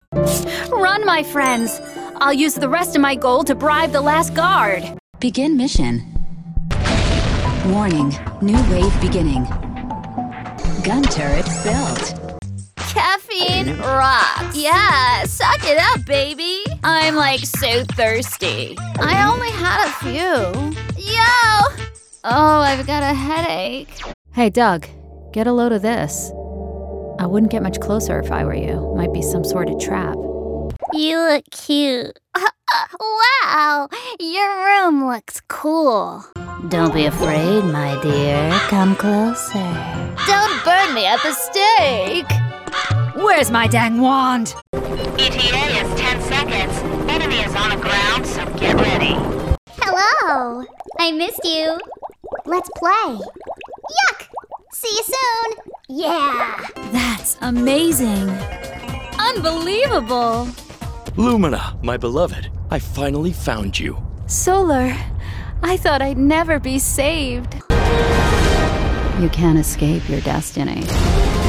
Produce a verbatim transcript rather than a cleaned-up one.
Run, my friends! I'll use the rest of my gold to bribe the last guard. Begin mission. Warning, new wave beginning. Gun turret built. Caffeine rocks. Yeah, suck it up, baby. I'm like so thirsty. I only had a few. Yo! Oh, I've got a headache. Hey, Doug, get a load of this. I wouldn't get much closer if I were you. Might be some sort of trap. You look cute. Wow, your room looks cool. Don't be afraid, my dear. Come closer. Don't burn me at the stake! Where's my dang wand? E T A is ten seconds. Enemy is on the ground, so get ready. Hello. I missed you. Let's play. Yuck! See you soon. Yeah. That's amazing. Unbelievable. Lumina, my beloved, I finally found you. Solar, I thought I'd never be saved. You can't escape your destiny.